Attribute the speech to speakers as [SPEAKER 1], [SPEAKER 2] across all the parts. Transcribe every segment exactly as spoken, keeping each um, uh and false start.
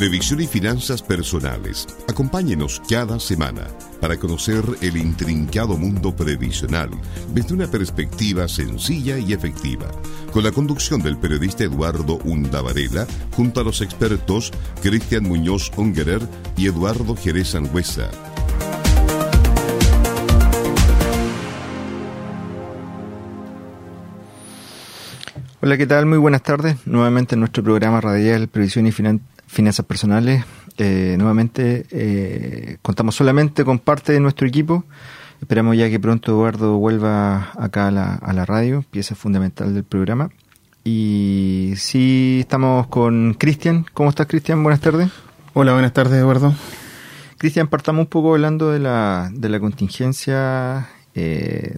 [SPEAKER 1] Previsión y finanzas personales. Acompáñenos cada semana para conocer el intrincado mundo previsional desde una perspectiva sencilla y efectiva, con la conducción del periodista Eduardo Unda Varela, junto a los expertos Cristian Muñoz Ungerer y Eduardo Jerez Sangüesa.
[SPEAKER 2] Hola, ¿qué tal? Muy buenas tardes. Nuevamente en nuestro programa radial Previsión y Finan- Finanzas Personales. Eh, nuevamente eh, contamos solamente con parte de nuestro equipo. Esperamos ya que pronto Eduardo vuelva acá a la, a la radio, pieza fundamental del programa. Y sí, estamos con Cristian. ¿Cómo estás, Cristian? Buenas tardes.
[SPEAKER 3] Hola, buenas tardes, Eduardo.
[SPEAKER 2] Cristian, partamos un poco hablando de la, de la contingencia, eh,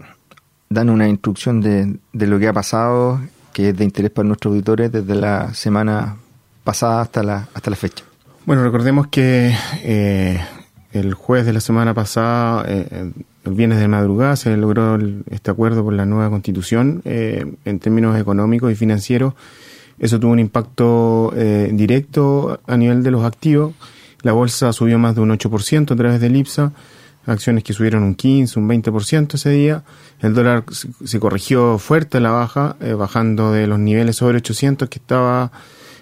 [SPEAKER 2] dando una instrucción de, de lo que ha pasado, que es de interés para nuestros auditores desde la semana pasada hasta la, hasta la fecha.
[SPEAKER 3] Bueno, recordemos que eh, el jueves de la semana pasada, eh, el viernes de madrugada, se logró el, este acuerdo por la nueva Constitución eh, en términos económicos y financieros. Eso tuvo un impacto eh, directo a nivel de los activos. La bolsa subió más de un ocho por ciento a través del IPSA, acciones que subieron un quince, un veinte por ciento ese día. El dólar se corrigió fuerte a la baja, eh, bajando de los niveles sobre ochocientos que estaba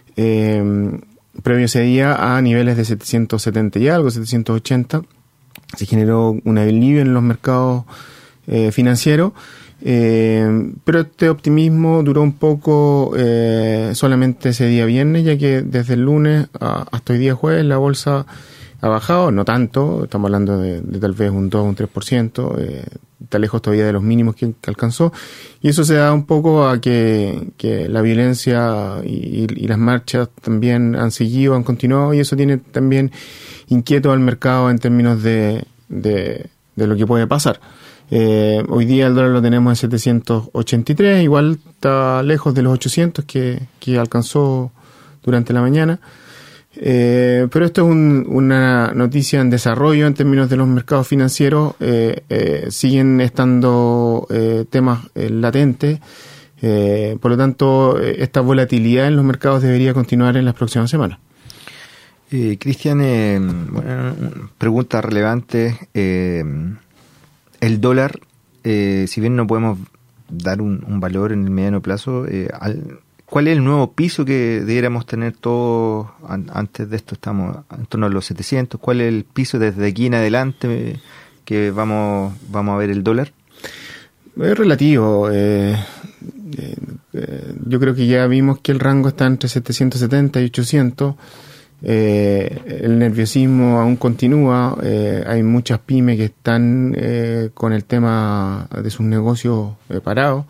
[SPEAKER 3] eh, previo ese día a niveles de setecientos setenta y algo, setecientos ochenta. Se generó un alivio en los mercados eh, financieros, eh, pero este optimismo duró un poco eh, solamente ese día viernes, ya que desde el lunes a, hasta hoy día jueves la bolsa ha bajado, no tanto, estamos hablando de, de tal vez un dos, un tres por ciento, eh, está lejos todavía de los mínimos que, que alcanzó, y eso se da un poco a que, que la violencia y, y las marchas también han seguido, han continuado, y eso tiene también inquieto al mercado en términos de, de, de lo que puede pasar. Eh, hoy día el dólar lo tenemos en setecientos ochenta y tres, igual está lejos de los ochocientos que, que alcanzó durante la mañana. Eh, pero esto es un, una noticia en desarrollo en términos de los mercados financieros. Eh, eh, siguen estando eh, temas eh, latentes, eh, por lo tanto eh, esta volatilidad en los mercados debería continuar en las próximas semanas.
[SPEAKER 2] Eh, Cristian, eh, bueno, pregunta relevante. Eh, el dólar, eh, si bien no podemos dar un, un valor en el mediano plazo, eh, al ¿cuál es el nuevo piso que debiéramos tener todos antes de esto? Estamos en torno a los setecientos. ¿Cuál es el piso desde aquí en adelante que vamos vamos a ver el dólar?
[SPEAKER 3] Es relativo. Eh, eh, yo creo que ya vimos que el rango está entre setecientos setenta y ochocientos. Eh, el nerviosismo aún continúa. Eh, hay muchas pymes que están eh, con el tema de sus negocios eh, parados.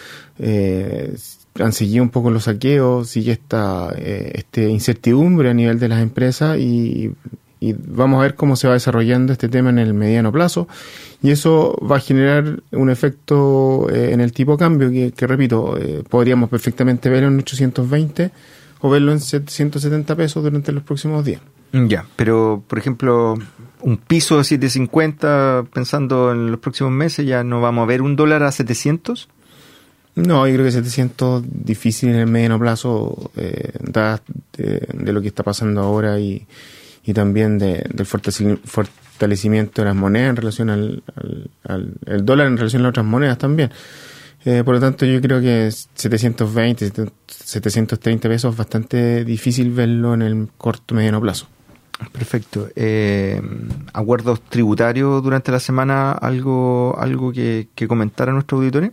[SPEAKER 3] Eh, han seguido un poco los saqueos, sigue esta eh, este incertidumbre a nivel de las empresas y, y vamos a ver cómo se va desarrollando este tema en el mediano plazo, y eso va a generar un efecto eh, en el tipo de cambio que, que repito, eh, podríamos perfectamente verlo en ochocientos veinte o verlo en setecientos setenta pesos durante los próximos días.
[SPEAKER 2] Ya, pero por ejemplo, un piso de setecientos cincuenta, pensando en los próximos meses, ¿ya no vamos a ver un dólar a setecientos?
[SPEAKER 3] No, yo creo que setecientos difícil en el mediano plazo, eh, da de, de lo que está pasando ahora y, y también de, del fortalecimiento de las monedas en relación al, al, al el dólar en relación a otras monedas también. Eh, por lo tanto, yo creo que setecientos veinte, setecientos treinta pesos es bastante difícil verlo en el corto mediano plazo.
[SPEAKER 2] Perfecto. Eh, ¿Acuerdos tributarios durante la semana? ¿Algo algo que, que comentar a nuestros auditores?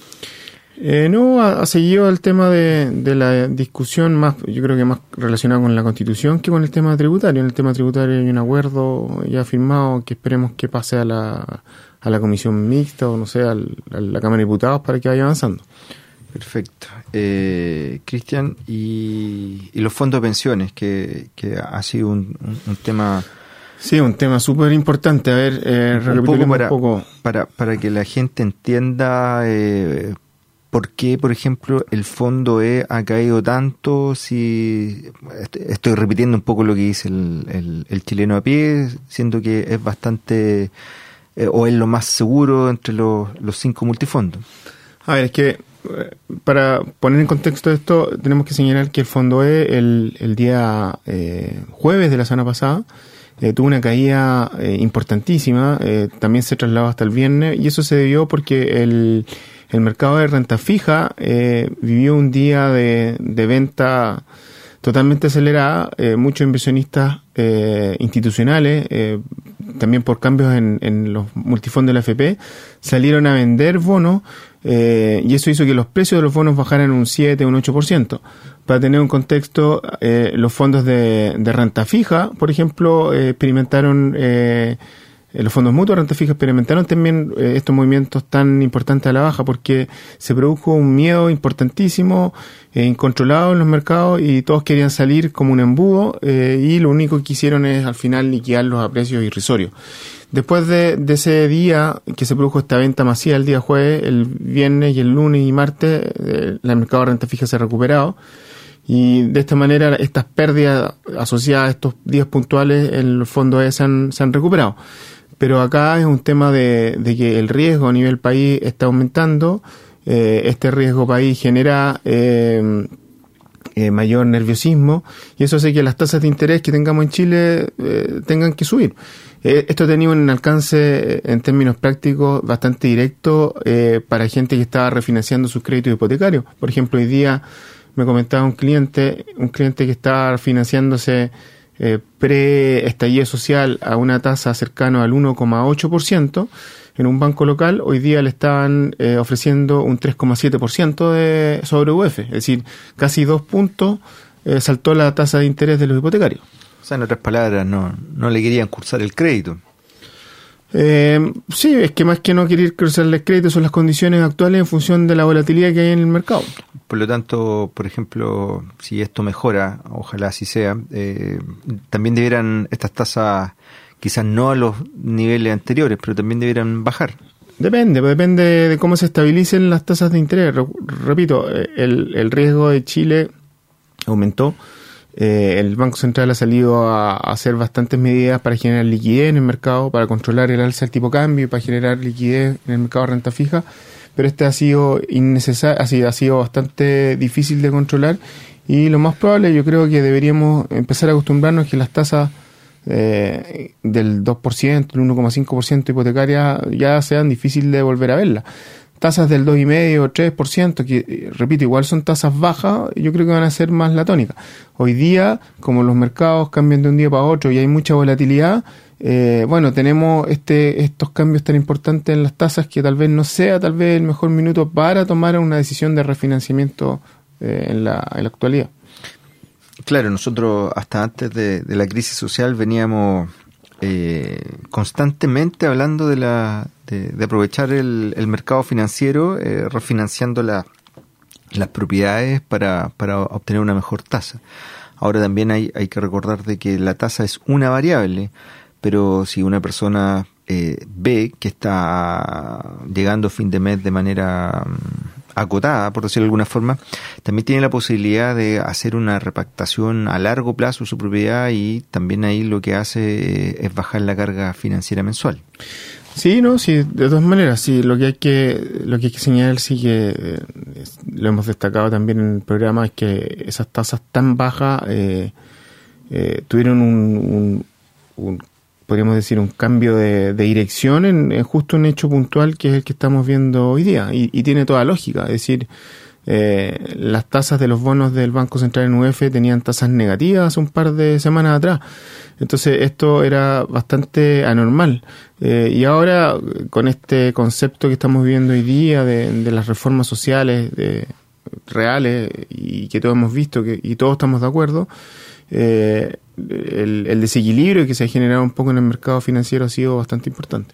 [SPEAKER 3] Eh, no, ha, ha seguido el tema de, de la discusión más, yo creo que más relacionado con la Constitución que con el tema tributario. En el tema tributario hay un acuerdo ya firmado que esperemos que pase a la, a la comisión mixta o no sé, al, a la Cámara de Diputados para que vaya avanzando.
[SPEAKER 2] Perfecto. Eh, Cristian, y, y los fondos de pensiones, que, que ha sido un, un, un tema...
[SPEAKER 3] Sí, un tema súper importante. A ver, eh,
[SPEAKER 2] un poco para,
[SPEAKER 3] un poco
[SPEAKER 2] para, para que la gente entienda... Eh, ¿Por qué, por ejemplo, el fondo E ha caído tanto? Si estoy repitiendo un poco lo que dice el, el, el chileno a pie, siendo que es bastante, eh, o es lo más seguro entre los, los cinco multifondos.
[SPEAKER 3] A ver, es que para poner en contexto esto, tenemos que señalar que el Fondo E, el, el día eh, jueves de la semana pasada, eh, tuvo una caída eh, importantísima, eh, también se trasladó hasta el viernes, y eso se debió porque el, el mercado de renta fija eh, vivió un día de, de venta totalmente acelerada. Eh, muchos inversionistas eh, institucionales, eh, también por cambios en, en los multifondos de la A F P, salieron a vender bonos, eh, y eso hizo que los precios de los bonos bajaran un siete, un ocho por ciento. Para tener un contexto, eh, los fondos de, de renta fija, por ejemplo, eh, experimentaron, eh, los fondos mutuos de renta fija experimentaron también eh, estos movimientos tan importantes a la baja, porque se produjo un miedo importantísimo, eh, incontrolado en los mercados, y todos querían salir como un embudo, eh, y lo único que hicieron es al final liquidarlos a precios irrisorios. Después de, de ese día que se produjo esta venta masiva el día jueves, el viernes y el lunes y martes, eh, el mercado de renta fija se ha recuperado, y de esta manera estas pérdidas asociadas a estos días puntuales en los fondos E se han, se han recuperado. Pero acá es un tema de, de que el riesgo a nivel país está aumentando. Eh, este riesgo país genera eh, eh, mayor nerviosismo, y eso hace que las tasas de interés que tengamos en Chile eh, tengan que subir. Eh, esto ha tenido un alcance en términos prácticos bastante directo eh, para gente que estaba refinanciando sus créditos hipotecarios. Por ejemplo, hoy día me comentaba un cliente, un cliente que estaba financiándose eh, pre-estallido social a una tasa cercana al uno coma ocho por ciento en un banco local. Hoy día le estaban eh, ofreciendo un tres coma siete por ciento de sobre U F, es decir, casi dos puntos eh, saltó la tasa de interés de los hipotecarios.
[SPEAKER 2] O sea, en otras palabras, no, no le querían cursar el crédito.
[SPEAKER 3] Eh, sí, es que más que no querer cruzarle el crédito son las condiciones actuales en función de la volatilidad que hay en el mercado.
[SPEAKER 2] Por lo tanto, por ejemplo, si esto mejora, ojalá así sea, eh, también debieran estas tasas, quizás no a los niveles anteriores, pero también debieran bajar.
[SPEAKER 3] Depende, depende de cómo se estabilicen las tasas de interés. Repito, el, el riesgo de Chile aumentó. Eh, el Banco Central ha salido a, a hacer bastantes medidas para generar liquidez en el mercado, para controlar el alza del tipo de cambio y para generar liquidez en el mercado de renta fija, pero este ha sido innecesario, ha sido, ha sido bastante difícil de controlar, y lo más probable, yo creo que deberíamos empezar a acostumbrarnos a que las tasas eh, del dos por ciento, el uno coma cinco por ciento hipotecaria ya sean difíciles de volver a verlas. Tasas del dos coma cinco por ciento o tres por ciento, que repito, igual son tasas bajas, yo creo que van a ser más la tónica. Hoy día, como los mercados cambian de un día para otro y hay mucha volatilidad, eh, bueno, tenemos este estos cambios tan importantes en las tasas que tal vez no sea tal vez el mejor minuto para tomar una decisión de refinanciamiento eh, en, la, en la actualidad.
[SPEAKER 2] Claro, nosotros hasta antes de, de la crisis social veníamos eh, constantemente hablando de la de, de aprovechar el, el mercado financiero, eh, refinanciando la, las propiedades para, para obtener una mejor tasa. Ahora también hay, hay que recordar de que la tasa es una variable, pero si una persona eh, ve que está llegando fin de mes de manera um, acotada, por decirlo de alguna forma, también tiene la posibilidad de hacer una repactación a largo plazo de su propiedad, y también ahí lo que hace eh, es bajar la carga financiera mensual.
[SPEAKER 3] Sí, no, sí, de todas maneras, sí, lo que hay que, lo que hay que señalar, sí que eh, lo hemos destacado también en el programa, es que esas tasas tan bajas eh, eh, tuvieron un, un, un, podríamos decir, un cambio de, de dirección en, en justo un hecho puntual que es el que estamos viendo hoy día, y, y tiene toda lógica, es decir, eh, las tasas de los bonos del Banco Central en U F tenían tasas negativas hace un par de semanas atrás. Entonces esto era bastante anormal, eh, y ahora con este concepto que estamos viviendo hoy día de, de las reformas sociales de, reales, y que todos hemos visto que, y todos estamos de acuerdo, eh, el, el desequilibrio que se ha generado un poco en el mercado financiero ha sido bastante importante.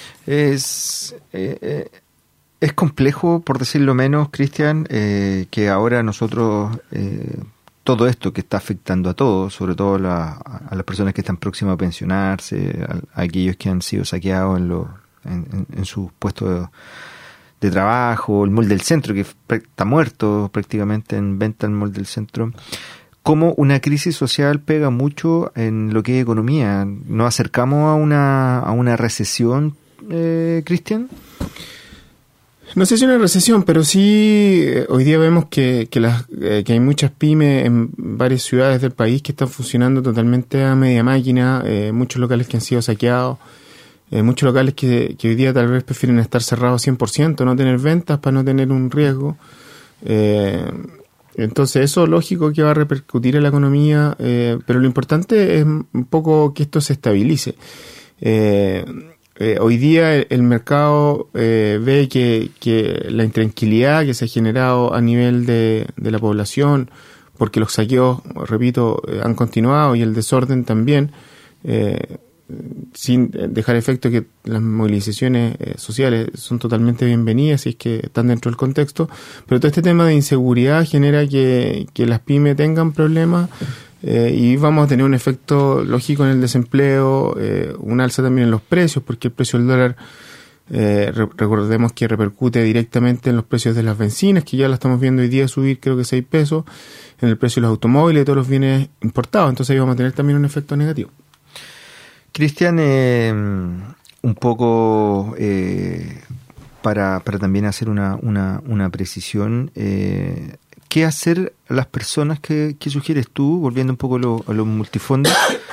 [SPEAKER 2] Es eh, es complejo, por decirlo menos, Cristian, eh, que ahora nosotros eh, todo esto que está afectando a todos, sobre todo la, a las personas que están próximas a pensionarse, a, a aquellos que han sido saqueados en, lo, en, en, en sus puestos de, de trabajo, el mall del centro, que está muerto prácticamente en venta, el mall del centro. Cómo una crisis social pega mucho en lo que es economía. ¿Nos acercamos a una, a una recesión, eh, Cristian?
[SPEAKER 3] No sé si una recesión, pero sí eh, hoy día vemos que, que, las, eh, que hay muchas pymes en varias ciudades del país que están funcionando totalmente a media máquina, eh, muchos locales que han sido saqueados, eh, muchos locales que, que hoy día tal vez prefieren estar cerrados cien por ciento, no tener ventas para no tener un riesgo. Eh, entonces eso lógico que va a repercutir en la economía, eh, pero lo importante es un poco que esto se estabilice. Eh, Eh, hoy día el, el mercado eh, ve que, que la intranquilidad que se ha generado a nivel de, de la población, porque los saqueos, repito, eh, han continuado y el desorden también, eh, sin dejar efecto que las movilizaciones eh, sociales son totalmente bienvenidas y es que están dentro del contexto, pero todo este tema de inseguridad genera que, que las pymes tengan problemas. Eh, y vamos a tener un efecto lógico en el desempleo, eh, un alza también en los precios, porque el precio del dólar, eh, re- recordemos que repercute directamente en los precios de las bencinas, que ya la estamos viendo hoy día subir creo que seis pesos, en el precio de los automóviles y todos los bienes importados, entonces ahí vamos a tener también un efecto negativo.
[SPEAKER 2] Cristian, eh, un poco eh, para, para también hacer una, una, una precisión, eh, ¿qué hacer a las personas que, que sugieres tú, volviendo un poco a, lo, a los multifondos?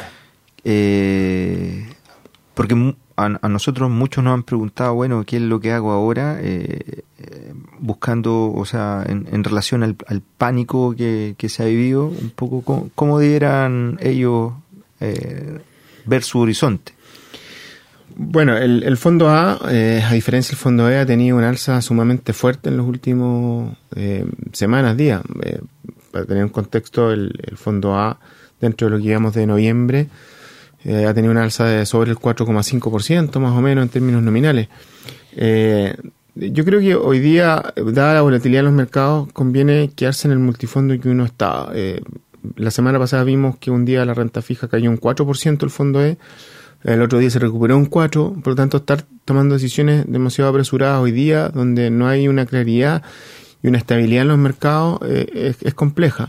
[SPEAKER 2] Eh, porque a, a nosotros muchos nos han preguntado, bueno, ¿qué es lo que hago ahora? Eh, eh, buscando, o sea, en, en relación al, al pánico que, que se ha vivido, un poco cómo, cómo debieran ellos eh, ver su horizonte.
[SPEAKER 3] Bueno, el, el fondo A, eh, a diferencia del fondo E, ha tenido una alza sumamente fuerte en los últimos eh, semanas, días. Eh, para tener un contexto, el, el fondo A, dentro de lo que llevamos de noviembre, eh, ha tenido una alza de sobre el cuatro coma cinco por ciento, más o menos, en términos nominales. Eh, yo creo que hoy día, dada la volatilidad de los mercados, conviene quedarse en el multifondo en que uno está. Eh, la semana pasada vimos que un día la renta fija cayó un cuatro por ciento el fondo E, el otro día se recuperó un cuatro por ciento, por lo tanto estar tomando decisiones demasiado apresuradas hoy día, donde no hay una claridad y una estabilidad en los mercados, eh, es, es compleja.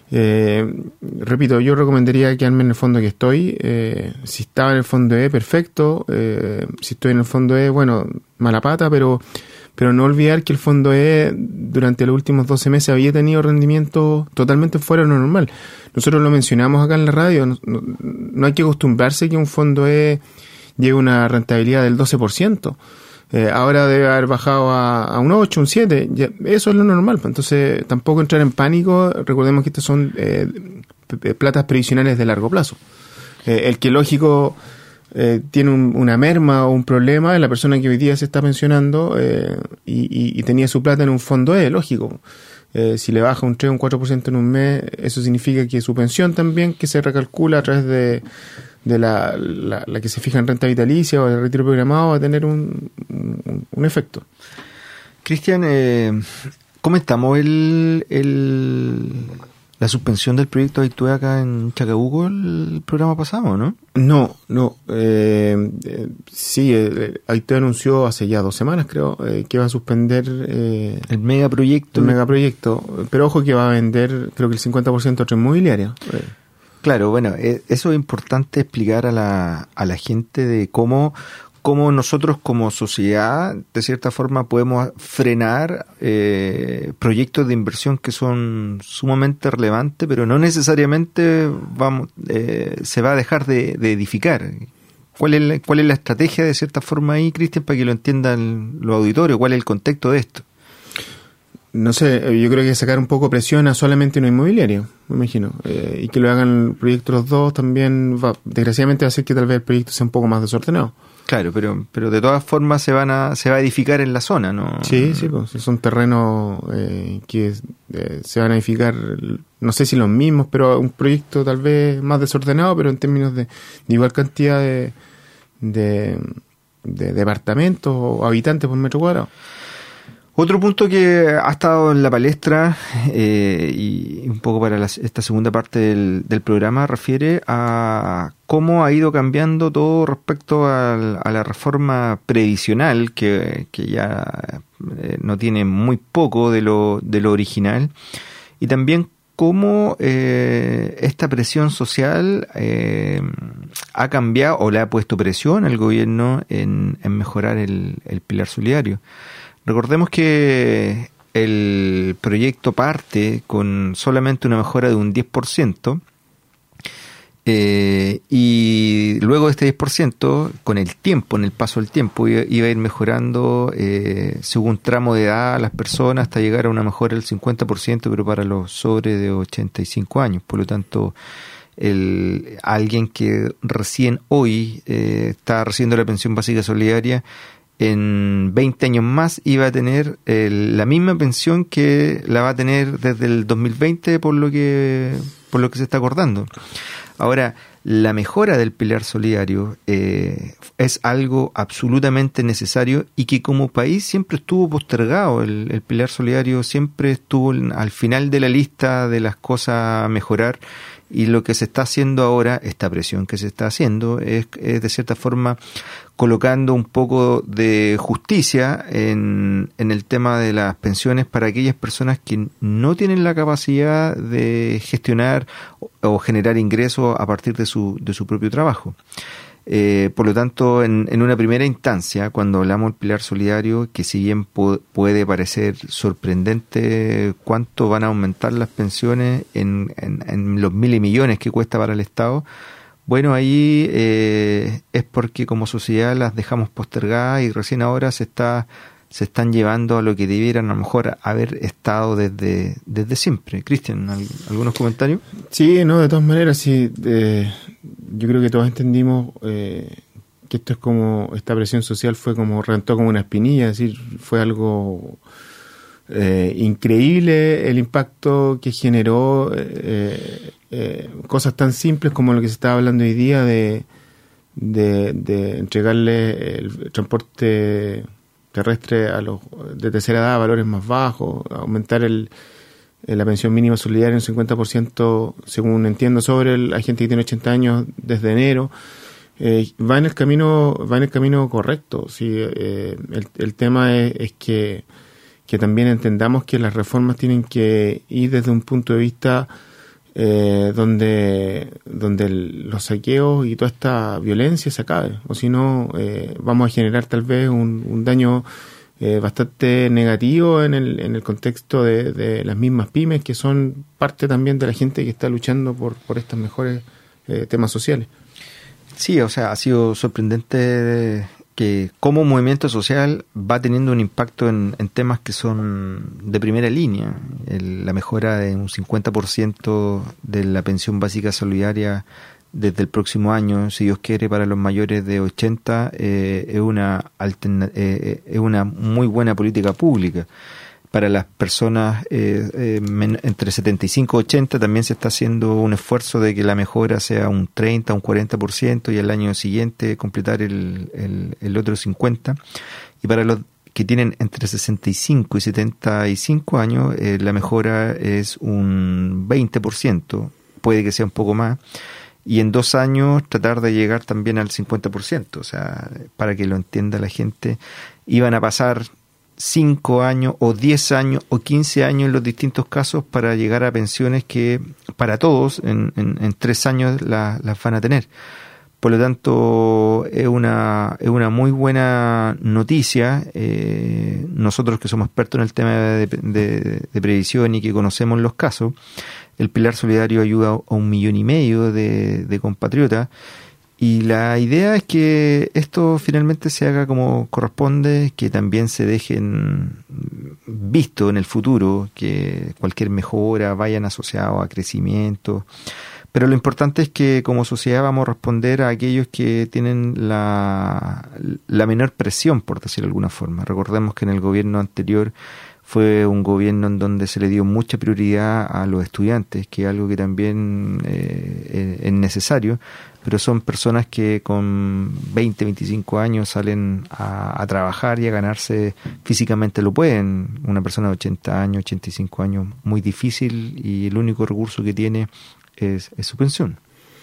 [SPEAKER 3] Eh, repito, yo recomendaría quedarme en el fondo que estoy. Eh, si estaba en el fondo E, perfecto. Eh, si estoy en el fondo E, bueno, mala pata, pero pero no olvidar que el fondo E durante los últimos doce meses había tenido rendimiento totalmente fuera de lo normal. Nosotros lo mencionamos acá en la radio, no, no, no hay que acostumbrarse que un fondo E lleve una rentabilidad del doce por ciento. Eh, ahora debe haber bajado a, a un ocho, un siete, ya, eso es lo normal. Entonces tampoco entrar en pánico, recordemos que estas son eh, p- platas previsionales de largo plazo. Eh, el que lógico eh, tiene un, una merma o un problema es la persona que hoy día se está pensionando eh, y, y, y tenía su plata en un fondo E, lógico. Eh, si le baja un tres o un cuatro por ciento en un mes, eso significa que su pensión también, que se recalcula a través de, de la, la, la que se fija en renta vitalicia o el retiro programado, va a tener un, un, un efecto.
[SPEAKER 2] Cristian, eh, comentamos el, el, la suspensión del proyecto Aitue acá en Chacabuco el programa pasado, ¿no?
[SPEAKER 3] No, no. Eh, eh, sí, eh, Aitue anunció hace ya dos semanas, creo, eh, que va a suspender eh,
[SPEAKER 2] el megaproyecto.
[SPEAKER 3] El megaproyecto. Pero ojo que va a vender, creo que el cincuenta por ciento a otra inmobiliaria. Eh.
[SPEAKER 2] Claro, bueno, eh, eso es importante explicar a la, a la gente de cómo, cómo nosotros como sociedad, de cierta forma, podemos frenar eh, proyectos de inversión que son sumamente relevantes, pero no necesariamente vamos eh, se va a dejar de, de edificar. ¿Cuál es, la, ¿Cuál es la estrategia, de cierta forma, ahí, Cristian, para que lo entiendan los auditorios? ¿Cuál es el contexto de esto?
[SPEAKER 3] No sé, yo creo que sacar un poco presión a solamente un inmobiliario, me imagino, eh, y que lo hagan el proyecto los dos también, va, desgraciadamente va a hacer que tal vez el proyecto sea un poco más desordenado.
[SPEAKER 2] Claro, pero pero de todas formas se van a se va a edificar en la zona, ¿no?
[SPEAKER 3] Sí, sí, pues son terrenos eh, que eh, se van a edificar, no sé si los mismos, pero un proyecto tal vez más desordenado, pero en términos de, de igual cantidad de, de, de departamentos o habitantes por metro cuadrado.
[SPEAKER 2] Otro punto que ha estado en la palestra eh, y un poco para la, esta segunda parte del, del programa refiere a cómo ha ido cambiando todo respecto a, a la reforma previsional que, que ya eh, no tiene muy poco de lo, de lo original, y también cómo eh, esta presión social eh, ha cambiado o le ha puesto presión al gobierno en, en mejorar el, el pilar solidario. recordemos que el proyecto parte con solamente una mejora de un diez por ciento. Eh, y luego de este diez por ciento, con el tiempo, en el paso del tiempo, iba, iba a ir mejorando eh, según tramo de edad a las personas hasta llegar a una mejora del cincuenta por ciento, pero para los sobre de ochenta y cinco años. Por lo tanto, el, alguien que recién hoy eh, está recibiendo la pensión básica solidaria, en veinte años más iba a tener el, la misma pensión que la va a tener desde el dos mil veinte, por lo que, por lo que se está acordando. Ahora, la mejora del pilar solidario eh, es algo absolutamente necesario y que como país siempre estuvo postergado. El, el pilar solidario siempre estuvo al final de la lista de las cosas a mejorar, y lo que se está haciendo ahora, esta presión que se está haciendo, es, es de cierta forma colocando un poco de justicia en, en el tema de las pensiones para aquellas personas que no tienen la capacidad de gestionar o, o generar ingresos a partir de su, de su propio trabajo. Eh, por lo tanto, en, en una primera instancia, cuando hablamos del pilar solidario, que si bien pu- puede parecer sorprendente cuánto van a aumentar las pensiones en, en, en los miles de millones que cuesta para el Estado, bueno, ahí eh, es porque como sociedad las dejamos postergadas y recién ahora se está se están llevando a lo que debieran a lo mejor haber estado desde desde siempre. Cristian, ¿algunos comentarios?
[SPEAKER 3] Sí, no, de todas maneras, sí. Eh, yo creo que todos entendimos eh, que esto es como, esta presión social fue como, reventó como una espinilla, es decir, fue algo eh, increíble el impacto que generó, eh, eh, cosas tan simples como lo que se estaba hablando hoy día de, de, de entregarle el transporte terrestre a los de tercera edad a valores más bajos, aumentar el la pensión mínima solidaria en un cincuenta por ciento, según entiendo, sobre el, la gente que tiene ochenta años desde enero. Eh, va en el camino va en el camino correcto. Sí, eh, el, el tema es, es que, que también entendamos que las reformas tienen que ir desde un punto de vista eh, donde donde el, los saqueos y toda esta violencia se acabe, o si no eh, vamos a generar tal vez un, un daño Eh, bastante negativo en el en el contexto de, de las mismas pymes, que son parte también de la gente que está luchando por, por estos mejores eh, temas sociales.
[SPEAKER 2] Sí, o sea, ha sido sorprendente que como movimiento social va teniendo un impacto en, en temas que son de primera línea. El, la mejora de un cincuenta por ciento de la pensión básica solidaria desde el próximo año, si Dios quiere, para los mayores de ochenta, eh, es una alterna- eh, es una muy buena política pública. Para las personas eh, eh, men- entre setenta y cinco y ochenta también se está haciendo un esfuerzo de que la mejora sea un treinta, un cuarenta por ciento, y al año siguiente completar el, el, el otro cincuenta por ciento. Y para los que tienen entre sesenta y cinco y setenta y cinco años, eh, la mejora es un veinte por ciento, puede que sea un poco más. Y en dos años tratar de llegar también al cincuenta por ciento. O sea, para que lo entienda la gente, iban a pasar cinco años o diez años o quince años en los distintos casos para llegar a pensiones que para todos en, en, en tres años la, las van a tener. Por lo tanto, es una, es una muy buena noticia. Eh, nosotros que somos expertos en el tema de, de, de previsión y que conocemos los casos, el Pilar Solidario ayuda a un millón y medio de, de compatriotas, y la idea es que esto finalmente se haga como corresponde, que también se dejen visto en el futuro, que cualquier mejora vayan asociado a crecimiento. Pero lo importante es que como sociedad vamos a responder a aquellos que tienen la, la menor presión, por decirlo de alguna forma. Recordemos que en el gobierno anterior fue un gobierno en donde se le dio mucha prioridad a los estudiantes, que es algo que también eh, es necesario, pero son personas que con veinte, veinticinco años salen a, a trabajar y a ganarse, físicamente lo pueden. Una persona de ochenta años, ochenta y cinco años, muy difícil, y el único recurso que tiene es, es su pensión.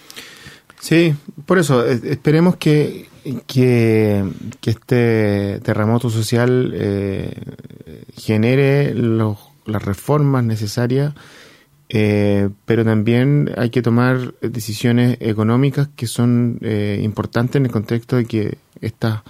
[SPEAKER 3] Sí, por eso esperemos que que, que este terremoto social eh, genere los, las reformas necesarias, eh, pero también hay que tomar decisiones económicas que son eh, importantes en el contexto de que estas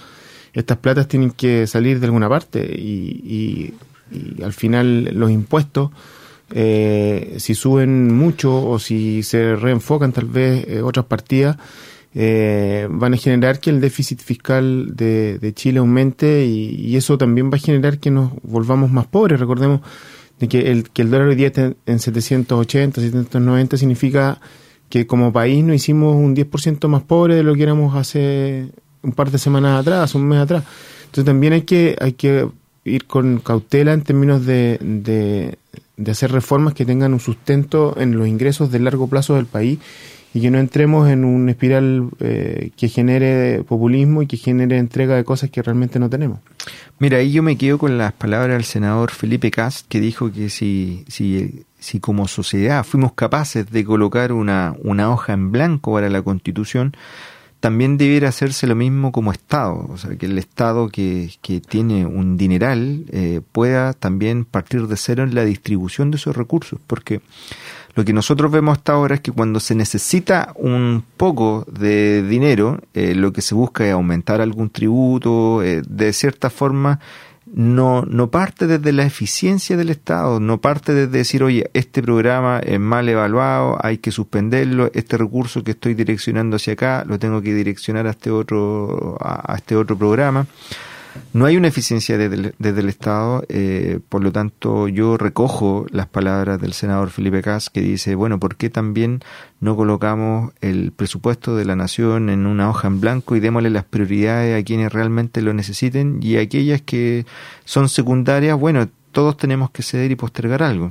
[SPEAKER 3] estas platas tienen que salir de alguna parte y, y, y al final los impuestos, eh, si suben mucho o si se reenfocan tal vez eh, otras partidas, eh, van a generar que el déficit fiscal de, de Chile aumente y, y eso también va a generar que nos volvamos más pobres. Recordemos de que el, que el dólar hoy día está en setecientos ochenta, setecientos noventa, significa que como país nos hicimos un diez por ciento más pobre de lo que éramos hace un par de semanas atrás, un mes atrás. Entonces también hay que hay que ir con cautela en términos de, de, de hacer reformas que tengan un sustento en los ingresos de largo plazo del país y que no entremos en una espiral eh, que genere populismo y que genere entrega de cosas que realmente no tenemos.
[SPEAKER 2] Mira, ahí yo me quedo con las palabras del senador Felipe Kast, que dijo que si, si, si como sociedad fuimos capaces de colocar una, una hoja en blanco para la Constitución, también debiera hacerse lo mismo como Estado, o sea, que el Estado que, que tiene un dineral eh, pueda también partir de cero en la distribución de esos recursos, porque lo que nosotros vemos hasta ahora es que cuando se necesita un poco de dinero, eh, lo que se busca es aumentar algún tributo, eh, de cierta forma no no parte desde la eficiencia del Estado, no parte desde decir, oye, este programa es mal evaluado, hay que suspenderlo, este recurso que estoy direccionando hacia acá lo tengo que direccionar a este otro a, a este otro programa. No hay una eficiencia desde el, desde el Estado, eh, por lo tanto yo recojo las palabras del senador Felipe Kast que dice, bueno, ¿por qué también no colocamos el presupuesto de la nación en una hoja en blanco y démosle las prioridades a quienes realmente lo necesiten y aquellas que son secundarias, bueno, todos tenemos que ceder y postergar algo?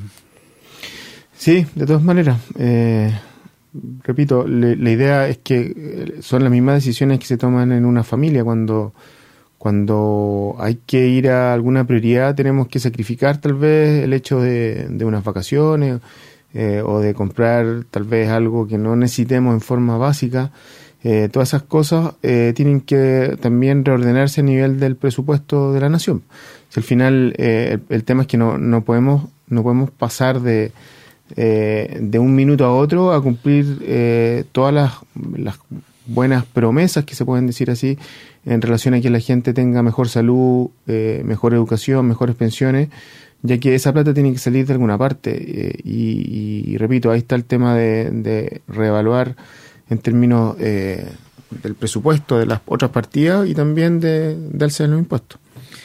[SPEAKER 3] Sí, de todas maneras, eh, repito, le, la idea es que son las mismas decisiones que se toman en una familia cuando... Cuando hay que ir a alguna prioridad tenemos que sacrificar tal vez el hecho de, de unas vacaciones eh, o de comprar tal vez algo que no necesitemos en forma básica. Eh, todas esas cosas eh, tienen que también reordenarse a nivel del presupuesto de la nación. Si al final eh, el, el tema es que no, no podemos no podemos pasar de eh, de un minuto a otro a cumplir eh, todas las, las buenas promesas, que se pueden decir así, en relación a que la gente tenga mejor salud, eh, mejor educación, mejores pensiones, ya que esa plata tiene que salir de alguna parte. Eh, y, y, y repito, ahí está el tema de, de reevaluar en términos eh, del presupuesto de las otras partidas y también de darse de los impuestos.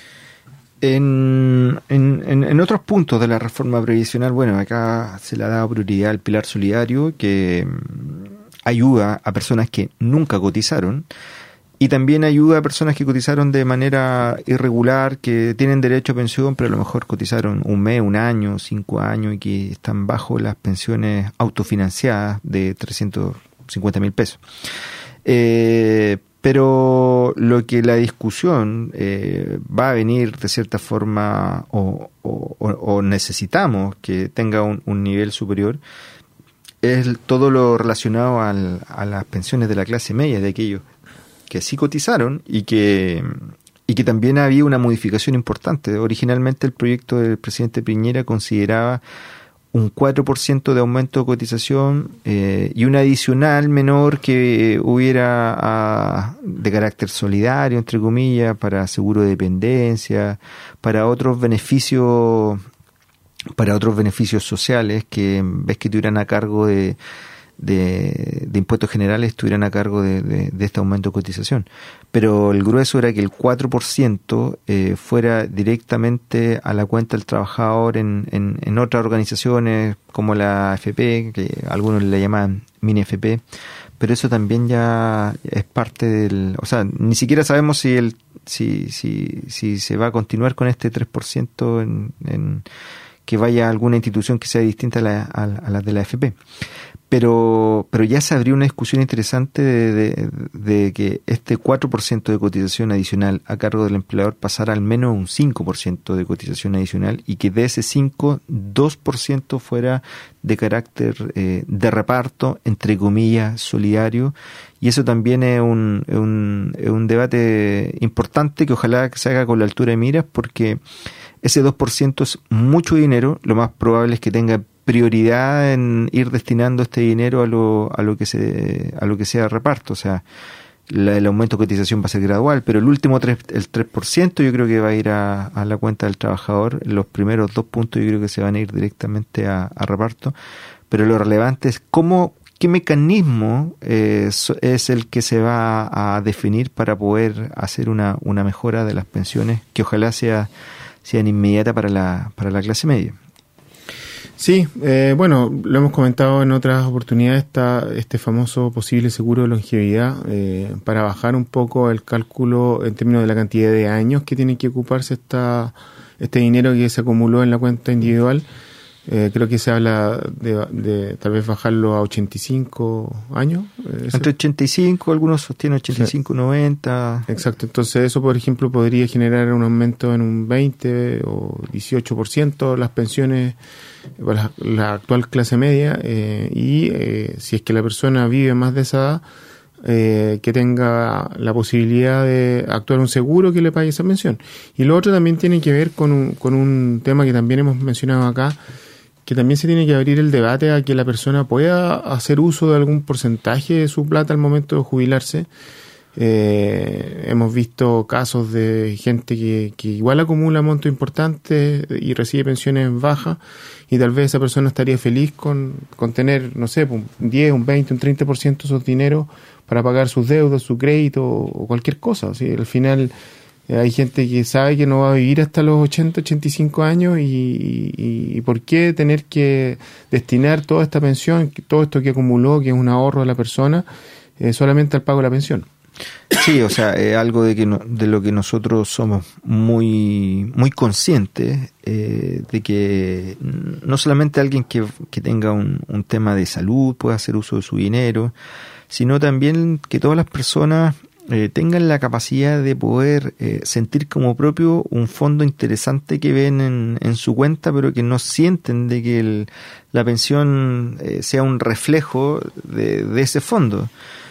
[SPEAKER 2] En, en, en, en otros puntos de la reforma previsional, bueno, acá se le ha dado prioridad al pilar solidario, que ayuda a personas que nunca cotizaron y también ayuda a personas que cotizaron de manera irregular, que tienen derecho a pensión, pero a lo mejor cotizaron un mes, un año, cinco años y que están bajo las pensiones autofinanciadas de trescientos cincuenta mil pesos. Eh, pero lo que la discusión eh, va a venir de cierta forma o, o, o necesitamos que tenga un, un nivel superior, es todo lo relacionado al, a las pensiones de la clase media, de aquellos que sí cotizaron y que y que también había una modificación importante. Originalmente el proyecto del presidente Piñera consideraba un cuatro por ciento de aumento de cotización eh, y un adicional menor que hubiera a, de carácter solidario, entre comillas, para seguro de dependencia, para otros beneficios para otros beneficios sociales que en vez que estuvieran a cargo de, de, de impuestos generales estuvieran a cargo de, de, de este aumento de cotización. Pero el grueso era que el cuatro por ciento eh, fuera directamente a la cuenta del trabajador en, en, en otras organizaciones como la A F P, que algunos le llaman mini F P, pero eso también ya es parte del... O sea, ni siquiera sabemos si el si si si se va a continuar con este tres por ciento en... en que vaya a alguna institución que sea distinta a la, a, a la de la A F P. Pero, pero ya se abrió una discusión interesante de, de, de que este cuatro por ciento de cotización adicional a cargo del empleador pasara al menos un cinco por ciento de cotización adicional y que de ese cinco, dos por ciento fuera de carácter eh, de reparto, entre comillas, solidario. Y eso también es un, es un, es un debate importante que ojalá se haga con la altura de miras, porque ese dos por ciento es mucho dinero. Lo más probable es que tenga prioridad en ir destinando este dinero a lo a lo que se a lo que sea reparto. O sea, la, el aumento de cotización va a ser gradual, pero el último tres, el tres por ciento yo creo que va a ir a, a la cuenta del trabajador. Los primeros dos puntos yo creo que se van a ir directamente a, a reparto, pero lo relevante es cómo, qué mecanismo eh, es el que se va a definir para poder hacer una, una mejora de las pensiones que ojalá sea sean inmediata para la, para la clase media.
[SPEAKER 3] Sí, eh, bueno, lo hemos comentado en otras oportunidades, está este famoso posible seguro de longevidad, eh, para bajar un poco el cálculo en términos de la cantidad de años que tiene que ocuparse esta, este dinero que se acumuló en la cuenta individual. Eh, creo que se habla de, de tal vez bajarlo a ochenta y cinco años. Eh,
[SPEAKER 2] Entre ochenta y cinco, algunos sostienen ochenta y cinco, sí. noventa.
[SPEAKER 3] Exacto, entonces eso, por ejemplo, podría generar un aumento en un veinte o dieciocho por ciento las pensiones para la, la actual clase media, eh, y eh, si es que la persona vive más de esa edad, eh, que tenga la posibilidad de actuar un seguro que le pague esa pensión. Y lo otro también tiene que ver con un, con un tema que también hemos mencionado acá, que también se tiene que abrir el debate a que la persona pueda hacer uso de algún porcentaje de su plata al momento de jubilarse. Eh, hemos visto casos de gente que, que igual acumula montos importantes y recibe pensiones bajas, y tal vez esa persona estaría feliz con, con tener, no sé, un diez, un veinte, un treinta por ciento de sus dineros para pagar sus deudas, su crédito o cualquier cosa. ¿Sí? Al final eh, hay gente que sabe que no va a vivir hasta los ochenta, ochenta y cinco años, y, y, y ¿por qué tener que destinar toda esta pensión, todo esto que acumuló, que es un ahorro de la persona, eh, solamente al pago de la pensión?
[SPEAKER 2] Sí, o sea, es algo de que no, de lo que nosotros somos muy muy conscientes, eh, de que no solamente alguien que, que tenga un, un tema de salud pueda hacer uso de su dinero, sino también que todas las personas eh, tengan la capacidad de poder eh, sentir como propio un fondo interesante que ven en, en su cuenta, pero que no sienten de que el, la pensión eh, sea un reflejo de, de ese fondo.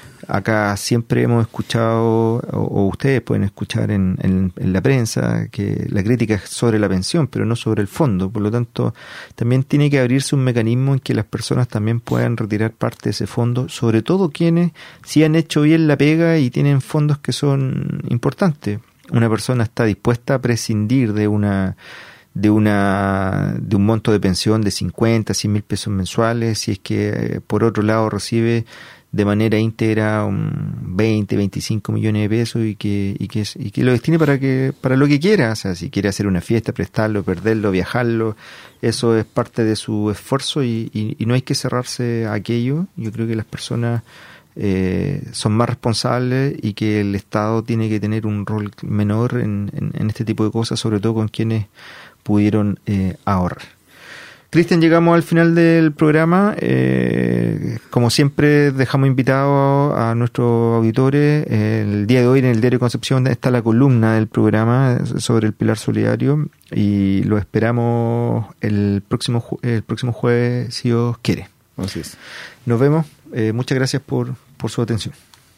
[SPEAKER 2] Acá siempre hemos escuchado, o, o ustedes pueden escuchar en, en, en la prensa, que la crítica es sobre la pensión, pero no sobre el fondo. Por lo tanto, también tiene que abrirse un mecanismo en que las personas también puedan retirar parte de ese fondo, sobre todo quienes sí han hecho bien la pega y tienen fondos que son importantes. Una persona está dispuesta a prescindir de una de una de un monto de pensión de cincuenta, cien mil pesos mensuales, si es que eh, por otro lado recibe de manera íntegra un veinte, veinticinco millones de pesos y que y que y que lo destine para que para lo que quiera. O sea, si quiere hacer una fiesta, prestarlo, perderlo, viajarlo, eso es parte de su esfuerzo, y, y, y no hay que cerrarse a aquello. Yo creo que las personas eh, son más responsables y que el Estado tiene que tener un rol menor en, en, en este tipo de cosas, sobre todo con quienes pudieron eh, ahorrar. Cristian, llegamos al final del programa. Eh, como siempre, dejamos invitados a nuestros auditores. El día de hoy en el Diario Concepción está la columna del programa sobre el Pilar Solidario, y lo esperamos el próximo el próximo jueves, si Dios quiere.
[SPEAKER 3] Así es.
[SPEAKER 2] Nos vemos. Eh, muchas gracias por, por su atención.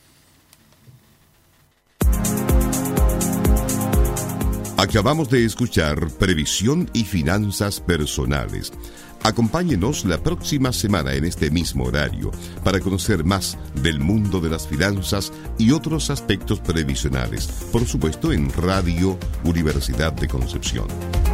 [SPEAKER 1] Acabamos de escuchar Previsión y Finanzas Personales. Acompáñenos la próxima semana en este mismo horario para conocer más del mundo de las finanzas y otros aspectos previsionales. Por supuesto, en Radio Universidad de Concepción.